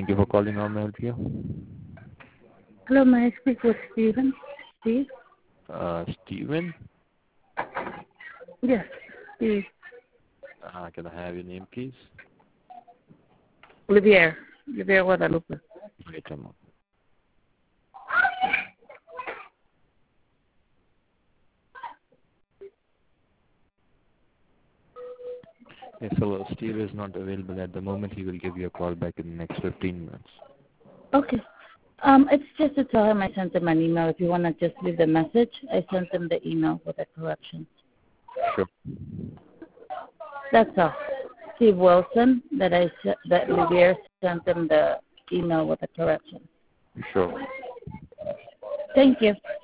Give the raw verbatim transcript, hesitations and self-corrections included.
Thank you for calling. How may I help you? Hello, may I speak with Stephen? Steve? Uh, Steven? Yes, Steve. Uh, can I have your name, please? Olivier. Olivier Guadalupe. Wait a moment. Yes, hello. Steve is not available at the moment. He will give you a call back in the next fifteen minutes. Okay. Um, it's just to tell him I sent him an email. If you want to just leave the message, I sent him the email with the corrections. Sure. That's all. Steve Wilson, that I that Olivier sent him the email with the corrections. Sure. Thank you.